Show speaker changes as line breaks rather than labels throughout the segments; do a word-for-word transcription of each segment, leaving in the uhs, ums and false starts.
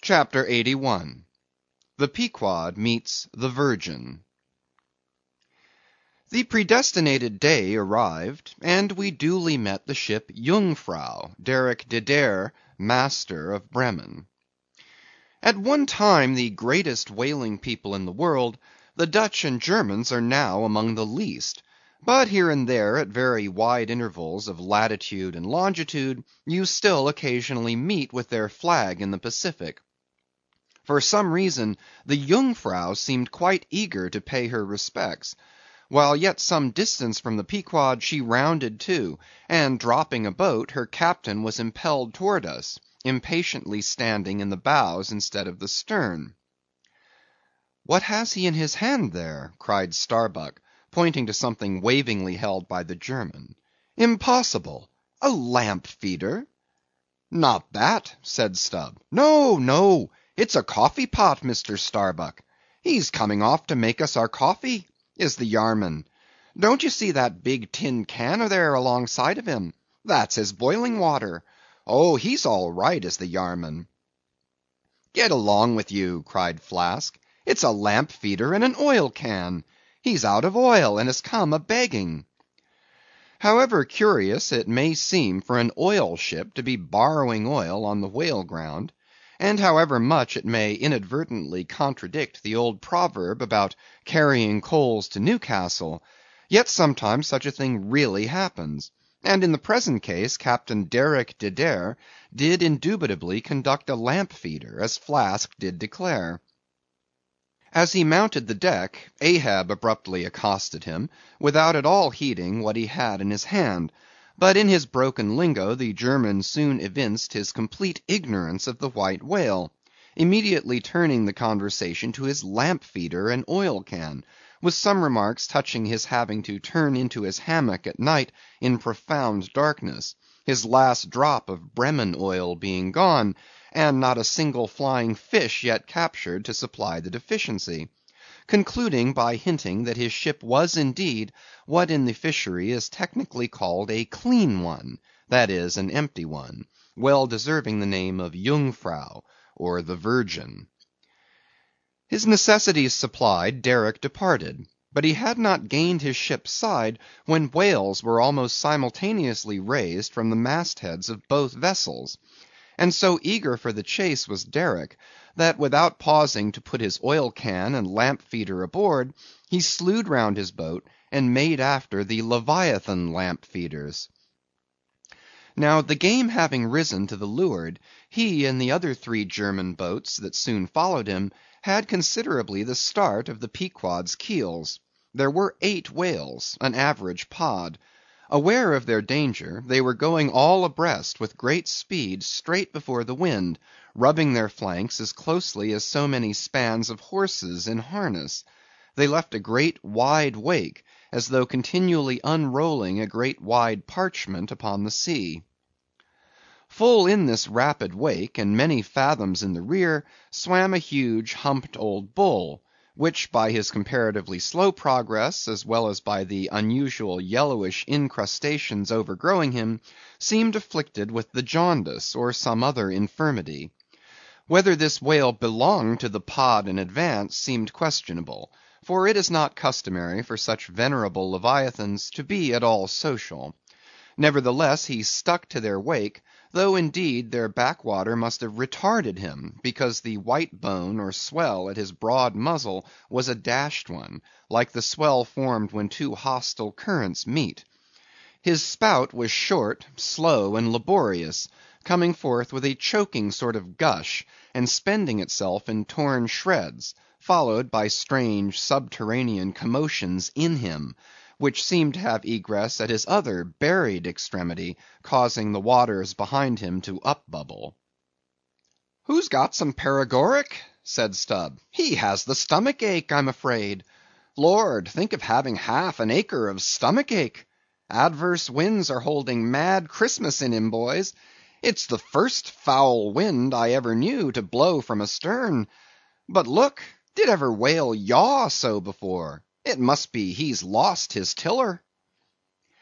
CHAPTER eighty-one. The Pequod Meets the Virgin. The predestinated day arrived, and we duly met the ship Jungfrau, Derick De Deer, master of Bremen. At one time the greatest whaling people in the world, the Dutch and Germans are now among the least; but here and there, at very wide intervals of latitude and longitude, you still occasionally meet with their flag in the Pacific. For some reason, the Jungfrau seemed quite eager to pay her respects. While yet some distance from the Pequod, she rounded to, and dropping a boat, her captain was impelled towards us, impatiently standing in the bows instead of the stern. "What has he in his hand there?" cried Starbuck, pointing to something wavingly held by the German. "Impossible! A lamp feeder?" "Not that," said Stubb. "No, no! It's a coffee pot, Mister Starbuck. He's coming off to make us our coffee, is the Yarman. Don't you see that big tin can there alongside of him? That's his boiling water. Oh, he's all right, is the Yarman." "Get along with you," cried Flask. "It's a lamp feeder and an oil can. He's out of oil, and has come a begging." However curious it may seem for an oil ship to be borrowing oil on the whale ground, and however much it may inadvertently contradict the old proverb about carrying coals to Newcastle, yet sometimes such a thing really happens; and in the present case Captain Derick De Deer did indubitably conduct a lamp feeder, as Flask did declare. As he mounted the deck, Ahab abruptly accosted him, without at all heeding what he had in his hand; but in his broken lingo the German soon evinced his complete ignorance of the White Whale, immediately turning the conversation to his lamp feeder and oil can, with some remarks touching his having to turn into his hammock at night in profound darkness, his last drop of Bremen oil being gone, and not a single flying fish yet captured to supply the deficiency; concluding by hinting that his ship was indeed what in the fishery is technically called a clean one, that is, an empty one, well deserving the name of Jungfrau, or the Virgin. His necessities supplied, Derick departed; but he had not gained his ship's side when whales were almost simultaneously raised from the mast heads of both vessels; and so eager for the chase was Derick, that without pausing to put his oil can and lamp feeder aboard, he slewed round his boat, and made after the Leviathan lamp feeders. Now the game having risen to the leeward, he and the other three German boats that soon followed him, had considerably the start of the Pequod's keels. There were eight whales, an average pod. Aware of their danger, they were going all abreast with great speed straight before the wind, rubbing their flanks as closely as so many spans of horses in harness. They left a great wide wake, as though continually unrolling a great wide parchment upon the sea. Full in this rapid wake, and many fathoms in the rear, swam a huge humped old bull, which by his comparatively slow progress, as well as by the unusual yellowish incrustations overgrowing him, seemed afflicted with the jaundice, or some other infirmity. Whether this whale belonged to the pod in advance seemed questionable, for it is not customary for such venerable leviathans to be at all social. Nevertheless he stuck to their wake, though indeed their backwater must have retarded him, because the white bone or swell at his broad muzzle was a dashed one, like the swell formed when two hostile currents meet. His spout was short, slow, and laborious, coming forth with a choking sort of gush, and spending itself in torn shreds, followed by strange subterranean commotions in him, which seemed to have egress at his other buried extremity, causing the waters behind him to upbubble. "Who's got some paregoric?" said Stubb. "He has the stomach ache, I'm afraid. Lord, think of having half an acre of stomach ache! Adverse winds are holding mad Christmas in him, boys. It's the first foul wind I ever knew to blow from astern. But look, did ever whale yaw so before? It must be he's lost his tiller."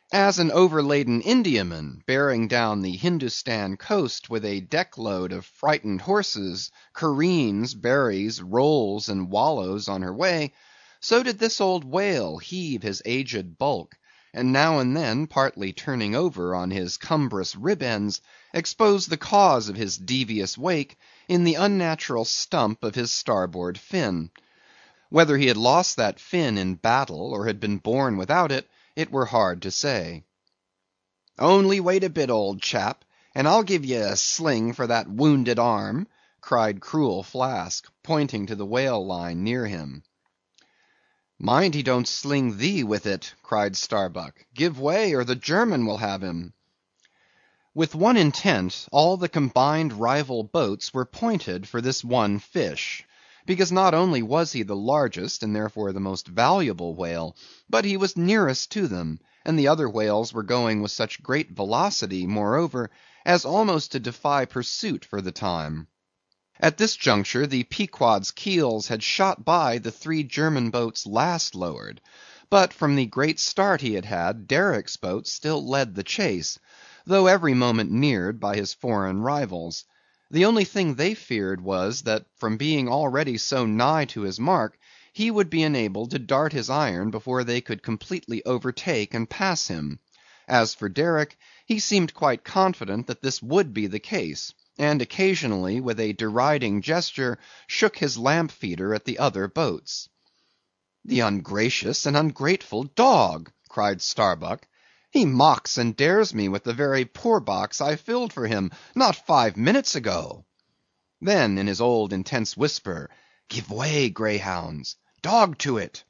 As an overladen Indiaman, bearing down the Hindostan coast with a deck load of frightened horses, careens, buries, rolls, and wallows on her way, so did this old whale heave his aged bulk, and now and then, partly turning over on his cumbrous rib ends, expose the cause of his devious wake in the unnatural stump of his starboard fin. Whether he had lost that fin in battle, or had been born without it, it were hard to say. "Only wait a bit, old chap, and I'll give ye a sling for that wounded arm," cried cruel Flask, pointing to the whale line near him. "Mind he don't sling thee with it," cried Starbuck. "Give way, or the German will have him." With one intent, all the combined rival boats were pointed for this one fish; because not only was he the largest, and therefore the most valuable whale, but he was nearest to them, and the other whales were going with such great velocity, moreover, as almost to defy pursuit for the time. At this juncture the Pequod's keels had shot by the three German boats last lowered; but from the great start he had had, Derick's boat still led the chase, though every moment neared by his foreign rivals. The only thing they feared was, that from being already so nigh to his mark, he would be enabled to dart his iron before they could completely overtake and pass him. As for Derick, he seemed quite confident that this would be the case, and occasionally, with a deriding gesture, shook his lamp feeder at the other boats. "The ungracious and ungrateful dog!" cried Starbuck. "He mocks and dares me with the very poor box I filled for him not five minutes ago." Then in his old intense whisper, "Give way, greyhounds! Dog to it!"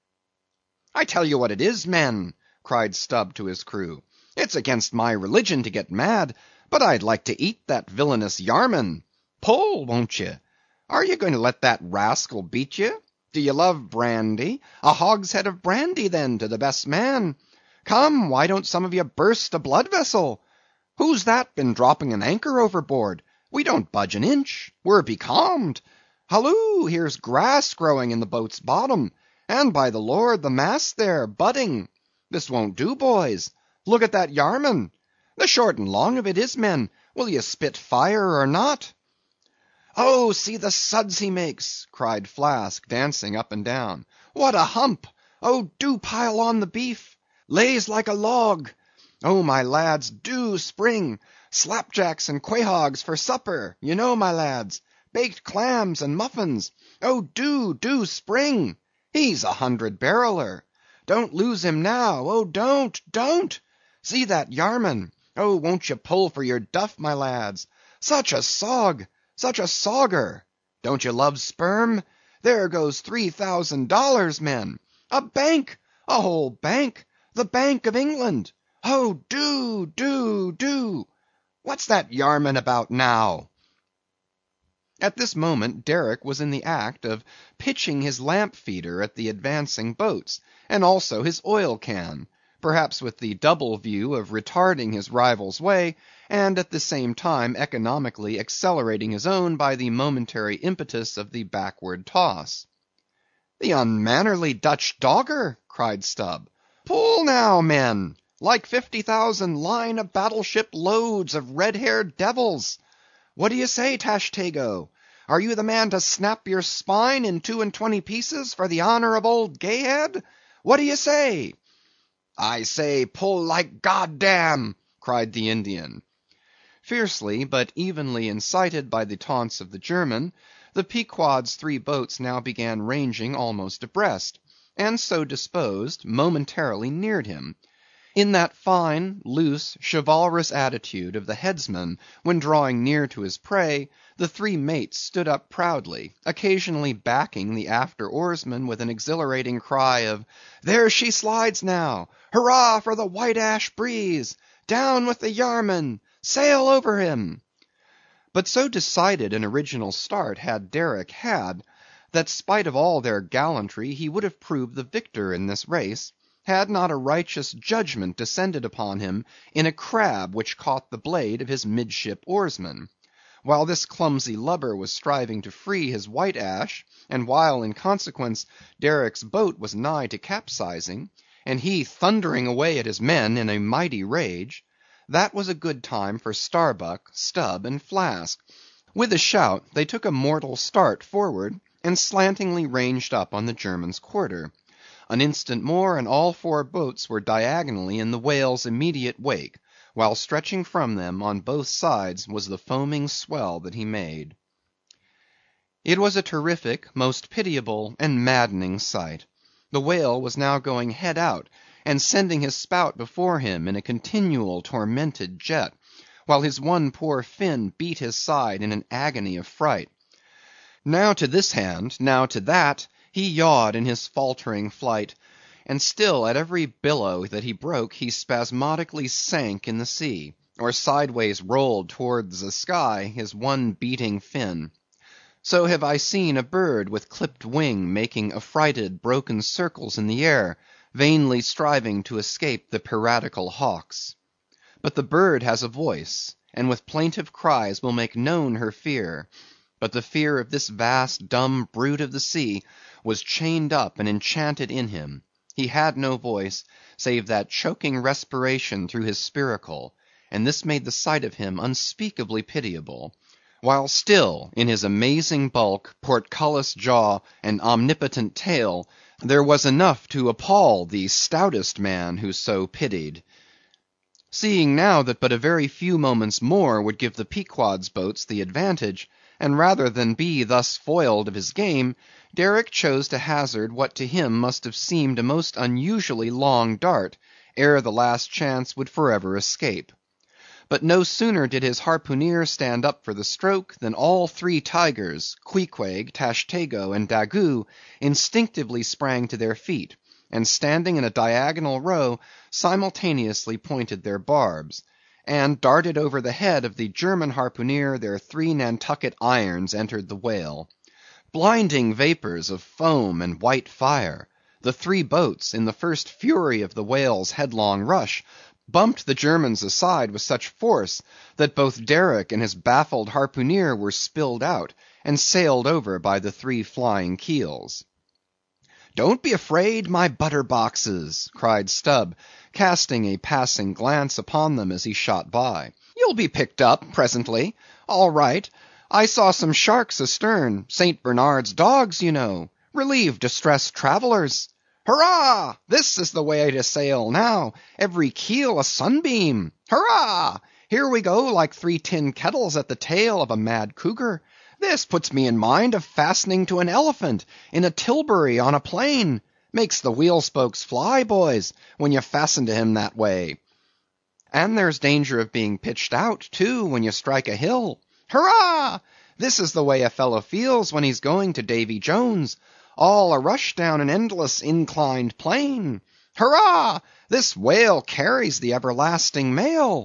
"I tell you what it is, men," cried Stubb to his crew, "it's against my religion to get mad, but I'd like to eat that villainous Yarman. Pull, won't ye? Are ye going to let that rascal beat ye? Do ye love brandy? A hogshead of brandy, then, to the best man. Come, why don't some of ye burst a blood vessel? Who's that been dropping an anchor overboard? We don't budge an inch. We're becalmed. Halloo, here's grass growing in the boat's bottom, and by the Lord, the mast there, budding. This won't do, boys. Look at that Yarman. The short and long of it is, men, will ye spit fire or not?" "Oh, see the suds he makes!" cried Flask, dancing up and down. "What a hump! Oh, do pile on the beef! Lays like a log! Oh, my lads, do spring! Slapjacks and quahogs for supper, you know, my lads! Baked clams and muffins! Oh, do, do spring! He's a hundred barreler! Don't lose him now! Oh, don't, don't! See that Yarman! Oh, won't ye pull for your duff, my lads? Such a sog! Such a sogger! Don't you love sperm? There goes three thousand dollars, men! A bank! A whole bank! The Bank of England! Oh, do, do, do! What's that Yarman about now?" At this moment Derick was in the act of pitching his lamp feeder at the advancing boats, and also his oil can; perhaps with the double view of retarding his rival's way, and at the same time economically accelerating his own by the momentary impetus of the backward toss. "The unmannerly Dutch dogger!" cried Stubb. "Pull now, men! Like fifty thousand line of battleship loads of red-haired devils! What do ye say, Tashtego? Are you the man to snap your spine in two and twenty pieces for the honor of old Gayhead? What do ye say?" "I say, pull like goddam!" cried the Indian. Fiercely, but evenly incited by the taunts of the German, the Pequod's three boats now began ranging almost abreast, and so disposed, momentarily neared him. In that fine, loose, chivalrous attitude of the headsman when drawing near to his prey, the three mates stood up proudly, occasionally backing the after oarsman with an exhilarating cry of "There she slides now! Hurrah for the white ash breeze! Down with the Yarman! Sail over him!" But so decided an original start had Derick had, that spite of all their gallantry he would have proved the victor in this race, had not a righteous judgment descended upon him in a crab which caught the blade of his midship oarsman. While this clumsy lubber was striving to free his white ash, and while in consequence Derick's boat was nigh to capsizing, and he thundering away at his men in a mighty rage, that was a good time for Starbuck, Stubb, and Flask. With a shout, they took a mortal start forward, and slantingly ranged up on the German's quarter. An instant more, and all four boats were diagonally in the whale's immediate wake, while stretching from them, on both sides, was the foaming swell that he made. It was a terrific, most pitiable, and maddening sight. The whale was now going head out, and sending his spout before him in a continual tormented jet, while his one poor fin beat his side in an agony of fright. Now to this hand, now to that, he yawed in his faltering flight, and still at every billow that he broke he spasmodically sank in the sea, or sideways rolled towards the sky his one beating fin. So have I seen a bird with clipped wing making affrighted broken circles in the air, vainly striving to escape the piratical hawks. But the bird has a voice, and with plaintive cries will make known her fear. But the fear of this vast dumb brute of the sea was chained up and enchanted in him. He had no voice, save that choking respiration through his spiracle, and this made the sight of him unspeakably pitiable; while still, in his amazing bulk, portcullis jaw, and omnipotent tail, there was enough to appal the stoutest man who so pitied. Seeing now that but a very few moments more would give the Pequod's boats the advantage, and rather than be thus foiled of his game, Derick chose to hazard what to him must have seemed a most unusually long dart, ere the last chance would for ever escape. But no sooner did his harpooneer stand up for the stroke, than all three tigers, Queequeg, Tashtego, and Daggoo, instinctively sprang to their feet, and standing in a diagonal row, simultaneously pointed their barbs; and darted over the head of the German harpooneer their three Nantucket irons entered the whale. Blinding vapors of foam and white fire, the three boats, in the first fury of the whale's headlong rush, bumped the Germans aside with such force, that both Derick and his baffled harpooneer were spilled out, and sailed over by the three flying keels. "Don't be afraid, my butter boxes," cried Stubb, casting a passing glance upon them as he shot by. "You'll be picked up presently. All right. I saw some sharks astern, Saint Bernard's dogs, you know. Relieve distressed travellers. Hurrah! This is the way to sail now, every keel a sunbeam. Hurrah! Here we go like three tin kettles at the tail of a mad cougar. This puts me in mind of fastening to an elephant in a tilbury on a plain. Makes the wheel spokes fly, boys, when you fasten to him that way. And there's danger of being pitched out, too, when you strike a hill. Hurrah! This is the way a fellow feels when he's going to Davy Jones, all a rush down an endless inclined plane. Hurrah! This whale carries the everlasting mail."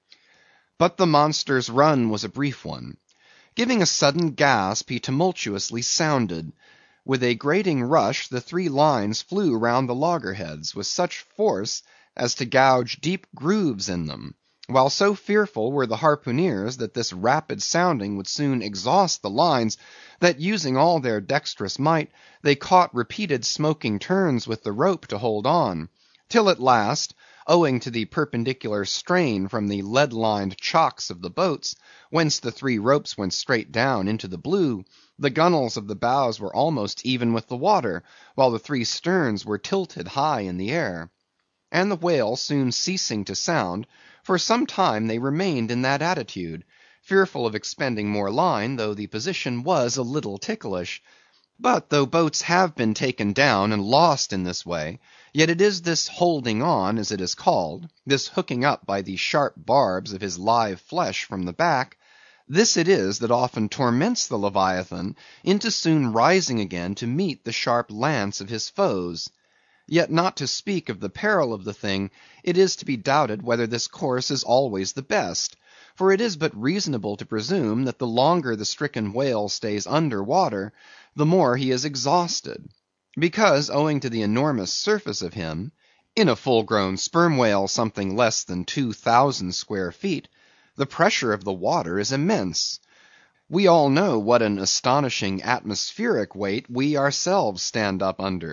But the monster's run was a brief one. Giving a sudden gasp, he tumultuously sounded. With a grating rush, the three lines flew round the loggerheads with such force as to gouge deep grooves in them; while so fearful were the harpooneers that this rapid sounding would soon exhaust the lines, that using all their dexterous might, they caught repeated smoking turns with the rope to hold on; till at last, owing to the perpendicular strain from the lead-lined chocks of the boats, whence the three ropes went straight down into the blue, the gunwales of the bows were almost even with the water, while the three sterns were tilted high in the air. And the whale soon ceasing to sound, for some time they remained in that attitude, fearful of expending more line, though the position was a little ticklish. But though boats have been taken down and lost in this way, yet it is this holding on, as it is called, this hooking up by the sharp barbs of his live flesh from the back, this it is that often torments the Leviathan into soon rising again to meet the sharp lance of his foes. Yet not to speak of the peril of the thing, it is to be doubted whether this course is always the best; for it is but reasonable to presume that the longer the stricken whale stays under water, the more he is exhausted; because, owing to the enormous surface of him, in a full-grown sperm whale something less than two thousand square feet, the pressure of the water is immense. We all know what an astonishing atmospheric weight we ourselves stand up under,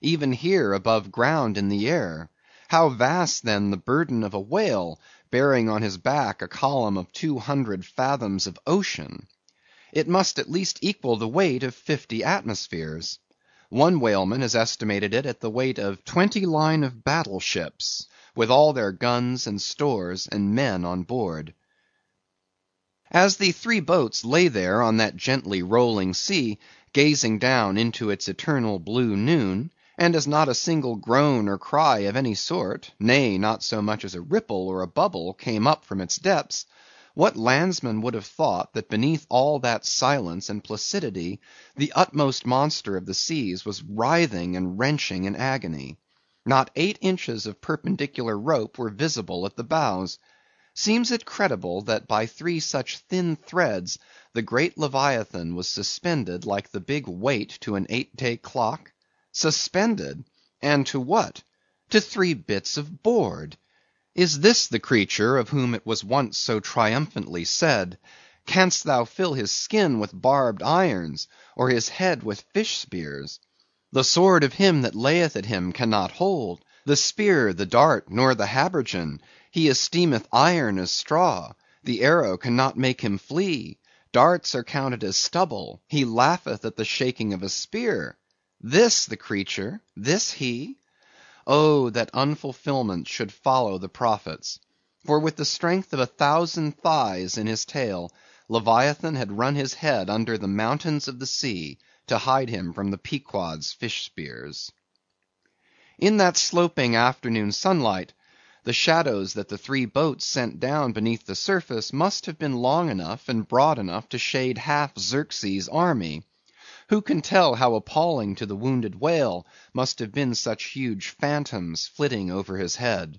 even here above ground in the air. How vast then the burden of a whale, bearing on his back a column of two hundred fathoms of ocean! It must at least equal the weight of fifty atmospheres. One whaleman has estimated it at the weight of twenty line of battle ships, with all their guns and stores and men on board. As the three boats lay there on that gently rolling sea, gazing down into its eternal blue noon, and as not a single groan or cry of any sort, nay, not so much as a ripple or a bubble, came up from its depths, what landsman would have thought that beneath all that silence and placidity, the utmost monster of the seas was writhing and wrenching in agony? Not eight inches of perpendicular rope were visible at the bows. Seems it credible that by three such thin threads the great Leviathan was suspended like the big weight to an eight-day clock? Suspended! And to what? To three bits of board! Is this the creature of whom it was once so triumphantly said, "Canst thou fill his skin with barbed irons, or his head with fish spears? The sword of him that layeth at him cannot hold, the spear, the dart, nor the habergeon. He esteemeth iron as straw, the arrow cannot make him flee. Darts are counted as stubble, he laugheth at the shaking of a spear." This the creature? This he? Oh, that unfulfilment should follow the prophets! For with the strength of a thousand thighs in his tail, Leviathan had run his head under the mountains of the sea, to hide him from the Pequod's fish spears. In that sloping afternoon sunlight, the shadows that the three boats sent down beneath the surface must have been long enough and broad enough to shade half Xerxes' army. Who can tell how appalling to the wounded whale must have been such huge phantoms flitting over his head?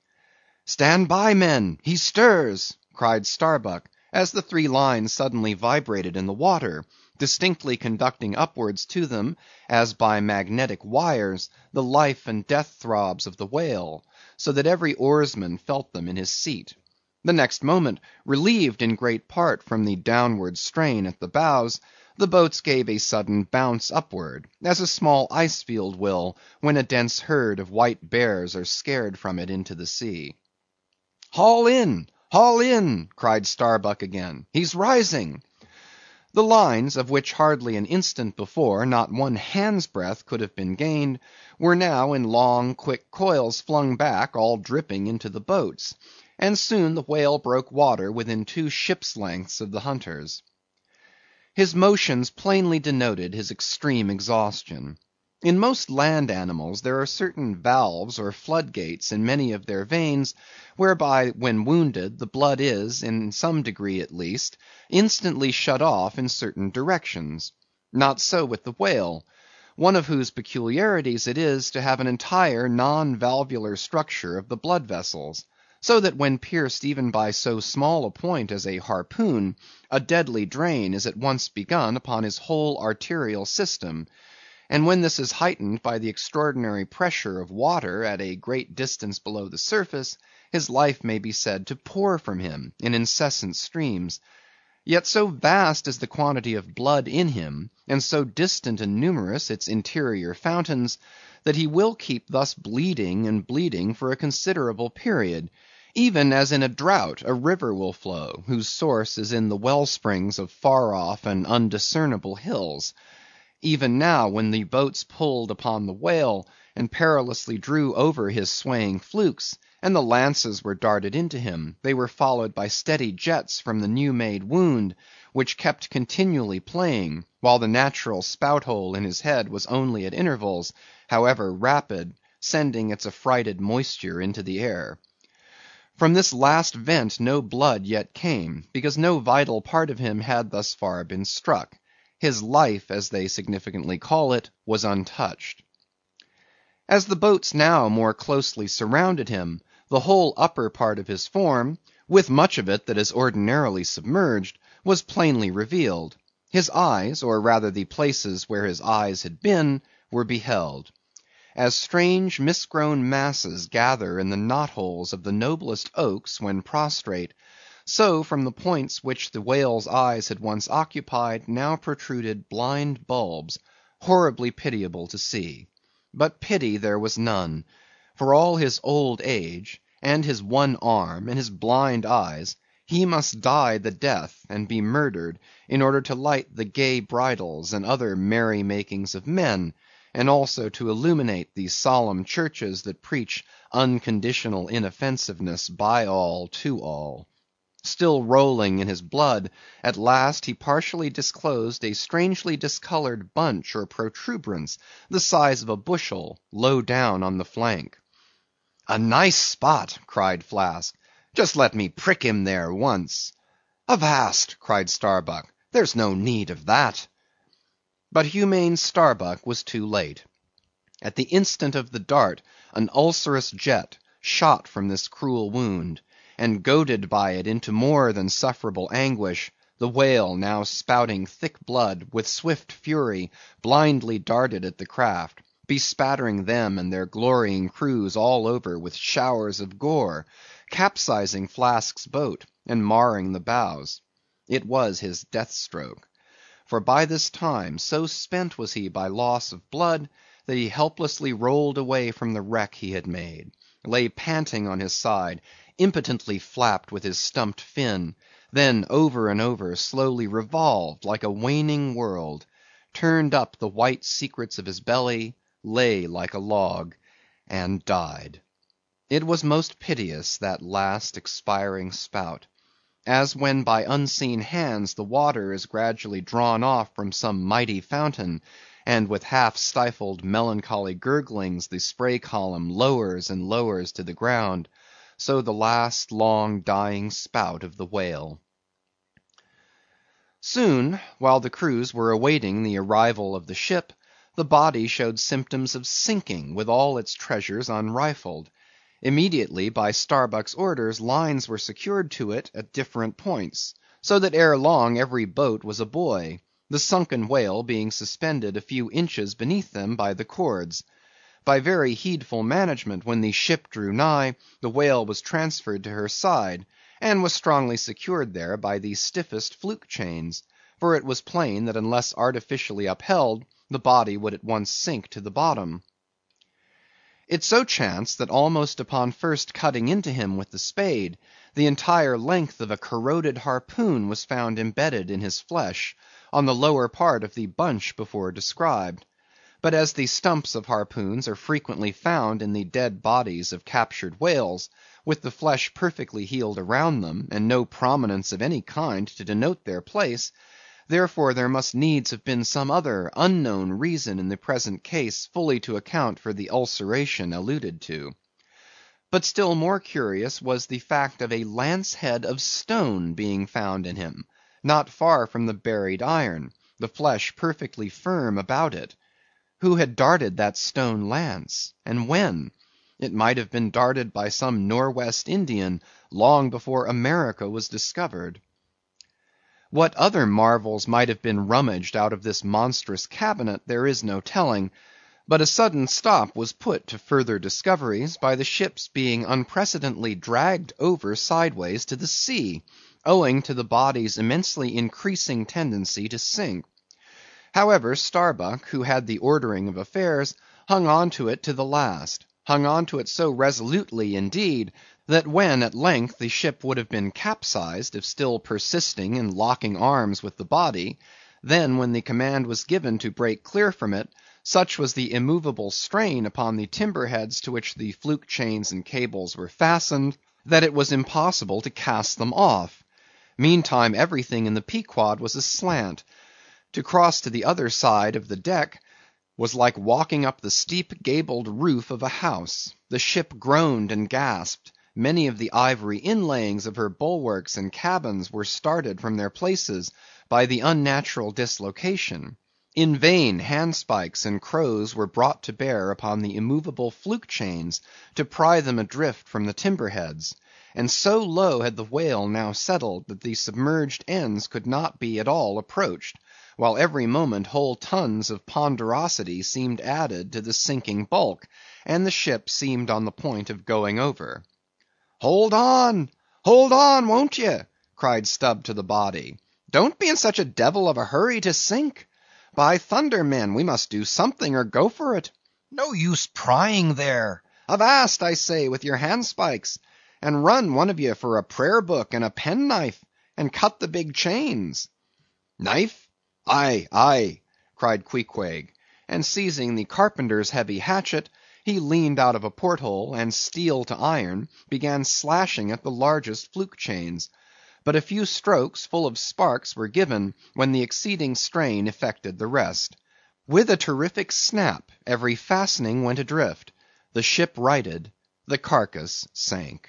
"Stand by, men! He stirs!" cried Starbuck, as the three lines suddenly vibrated in the water, distinctly conducting upwards to them, as by magnetic wires, the life and death throbs of the whale, so that every oarsman felt them in his seat. The next moment, relieved in great part from the downward strain at the bows, the boats gave a sudden bounce upward, as a small ice field will, when a dense herd of white bears are scared from it into the sea. "Haul in! Haul in!" cried Starbuck again. "He's rising!" The lines, of which hardly an instant before not one hand's breadth could have been gained, were now in long, quick coils flung back, all dripping into the boats; and soon the whale broke water within two ships' lengths of the hunters. His motions plainly denoted his extreme exhaustion. In most land animals there are certain valves or floodgates in many of their veins, whereby when wounded the blood is, in some degree at least, instantly shut off in certain directions. Not so with the whale, one of whose peculiarities it is to have an entire non-valvular structure of the blood vessels, so that when pierced even by so small a point as a harpoon, a deadly drain is at once begun upon his whole arterial system; and when this is heightened by the extraordinary pressure of water at a great distance below the surface, his life may be said to pour from him in incessant streams. Yet so vast is the quantity of blood in him, and so distant and numerous its interior fountains, that he will keep thus bleeding and bleeding for a considerable period, even as in a drought a river will flow, whose source is in the well springs of far off and undiscernible hills. Even now, when the boats pulled upon the whale, and perilously drew over his swaying flukes, and the lances were darted into him, they were followed by steady jets from the new-made wound, which kept continually playing, while the natural spout-hole in his head was only at intervals, however rapid, sending its affrighted moisture into the air. From this last vent no blood yet came, because no vital part of him had thus far been struck. His life, as they significantly call it, was untouched. As the boats now more closely surrounded him, the whole upper part of his form, with much of it that is ordinarily submerged, was plainly revealed. His eyes, or rather the places where his eyes had been, were beheld. As strange misgrown masses gather in the knot-holes of the noblest oaks when prostrate, so from the points which the whale's eyes had once occupied, now protruded blind bulbs, horribly pitiable to see. But pity there was none. For all his old age, and his one arm, and his blind eyes, he must die the death, and be murdered, in order to light the gay bridals and other merry makings of men, and also to illuminate the solemn churches that preach unconditional inoffensiveness by all to all. Still rolling in his blood, at last he partially disclosed a strangely discolored bunch or protuberance, the size of a bushel, low down on the flank. "A nice spot!" cried Flask. "Just let me prick him there once." "Avast!" cried Starbuck, "there's no need of that." But humane Starbuck was too late. At the instant of the dart, an ulcerous jet shot from this cruel wound, and goaded by it into more than sufferable anguish, the whale, now spouting thick blood, with swift fury, blindly darted at the craft, bespattering them and their glorying crews all over with showers of gore, capsizing Flask's boat, and marring the bows. It was his death stroke. For by this time, so spent was he by loss of blood, that he helplessly rolled away from the wreck he had made, lay panting on his side, impotently flapped with his stumped fin, then over and over slowly revolved like a waning world, turned up the white secrets of his belly, lay like a log, and died. It was most piteous, that last expiring spout. As when by unseen hands the water is gradually drawn off from some mighty fountain, and with half stifled melancholy gurglings the spray column lowers and lowers to the ground, so the last long dying spout of the whale. Soon, while the crews were awaiting the arrival of the ship, the body showed symptoms of sinking with all its treasures unrifled. Immediately, by Starbuck's orders, lines were secured to it at different points, so that ere long every boat was a buoy, the sunken whale being suspended a few inches beneath them by the cords. By very heedful management, when the ship drew nigh, the whale was transferred to her side, and was strongly secured there by the stiffest fluke chains; for it was plain that unless artificially upheld, the body would at once sink to the bottom. It so chanced that almost upon first cutting into him with the spade, the entire length of a corroded harpoon was found embedded in his flesh, on the lower part of the bunch before described. But as the stumps of harpoons are frequently found in the dead bodies of captured whales, with the flesh perfectly healed around them, and no prominence of any kind to denote their place, therefore there must needs have been some other unknown reason in the present case fully to account for the ulceration alluded to. But still more curious was the fact of a lance head of stone being found in him, not far from the buried iron, the flesh perfectly firm about it. Who had darted that stone lance, and when? It might have been darted by some Norwest Indian, long before America was discovered. What other marvels might have been rummaged out of this monstrous cabinet, there is no telling; but a sudden stop was put to further discoveries by the ship's being unprecedentedly dragged over sideways to the sea, owing to the body's immensely increasing tendency to sink. However, Starbuck, who had the ordering of affairs, hung on to it to the last; hung on to it so resolutely, indeed, that when at length the ship would have been capsized if still persisting in locking arms with the body, then when the command was given to break clear from it, such was the immovable strain upon the timber heads to which the fluke chains and cables were fastened, that it was impossible to cast them off. Meantime everything in the Pequod was aslant. To cross to the other side of the deck was like walking up the steep gabled roof of a house. The ship groaned and gasped. Many of the ivory inlayings of her bulwarks and cabins were started from their places by the unnatural dislocation. In vain handspikes and crows were brought to bear upon the immovable fluke chains to pry them adrift from the timber heads; and so low had the whale now settled that the submerged ends could not be at all approached, while every moment whole tons of ponderosity seemed added to the sinking bulk, and the ship seemed on the point of going over. "Hold on! hold on, won't ye?" cried Stubb to the body. "Don't be in such a devil of a hurry to sink. By thunder, men, we must do something or go for it.
No use prying there.
Avast, I say, with your handspikes, and run one of ye for a prayer book and a penknife, and cut the big chains. Knife? Aye, aye, cried Queequeg, and seizing the carpenter's heavy hatchet, he leaned out of a porthole, and steel to iron, began slashing at the largest fluke chains. But a few strokes full of sparks were given, when the exceeding strain effected the rest. With a terrific snap, every fastening went adrift, the ship righted, the carcass sank.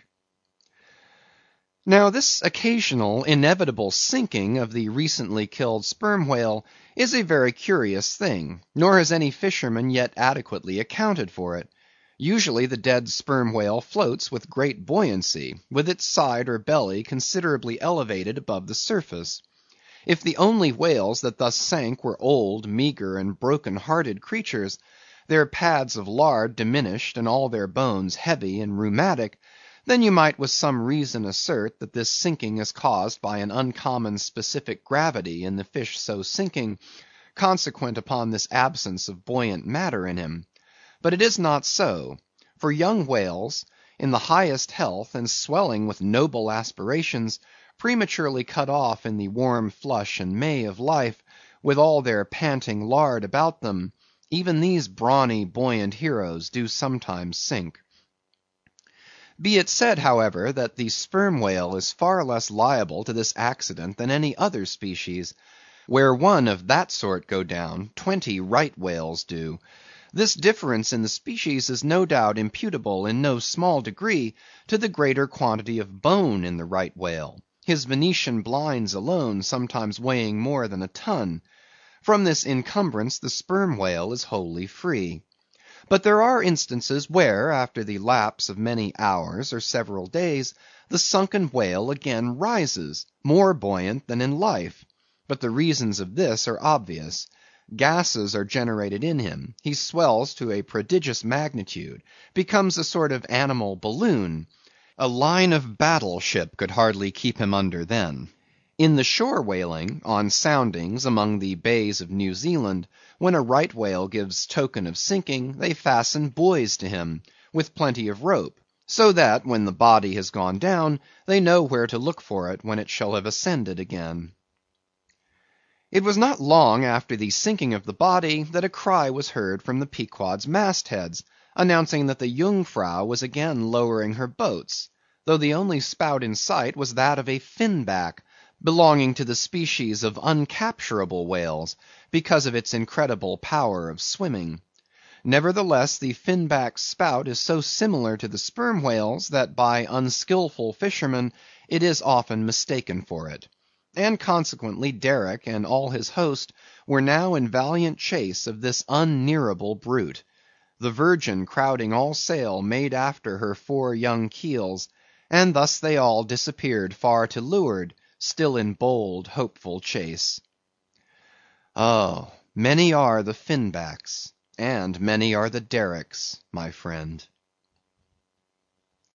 Now this occasional, inevitable sinking of the recently killed sperm whale is a very curious thing, nor has any fisherman yet adequately accounted for it. Usually the dead sperm whale floats with great buoyancy, with its side or belly considerably elevated above the surface. If the only whales that thus sank were old, meagre, and broken-hearted creatures, their pads of lard diminished, and all their bones heavy and rheumatic, then you might with some reason assert that this sinking is caused by an uncommon specific gravity in the fish so sinking, consequent upon this absence of buoyant matter in him. But it is not so; for young whales, in the highest health, and swelling with noble aspirations, prematurely cut off in the warm flush and May of life, with all their panting lard about them, even these brawny, buoyant heroes do sometimes sink. Be it said, however, that the sperm whale is far less liable to this accident than any other species. Where one of that sort go down, twenty right whales do. This difference in the species is no doubt imputable in no small degree to the greater quantity of bone in the right whale, his Venetian blinds alone sometimes weighing more than a ton. From this encumbrance the sperm whale is wholly free. But there are instances where, after the lapse of many hours or several days, the sunken whale again rises, more buoyant than in life. But the reasons of this are obvious. Gases are generated in him, he swells to a prodigious magnitude, becomes a sort of animal balloon. A line of battle ship could hardly keep him under then. In the shore whaling, on soundings among the bays of New Zealand, when a right whale gives token of sinking, they fasten buoys to him, with plenty of rope, so that, when the body has gone down, they know where to look for it when it shall have ascended again. It was not long after the sinking of the body that a cry was heard from the Pequod's mast heads, announcing that the Jungfrau was again lowering her boats, though the only spout in sight was that of a finback, belonging to the species of uncapturable whales, because of its incredible power of swimming. Nevertheless, the finback's spout is so similar to the sperm whale's, that by unskilful fishermen it is often mistaken for it. And consequently Derick and all his host were now in valiant chase of this unnearable brute; the Virgin crowding all sail made after her four young keels, and thus they all disappeared far to leeward, still in bold, hopeful chase. Oh! many are the finbacks, and many are the Dericks, my friend.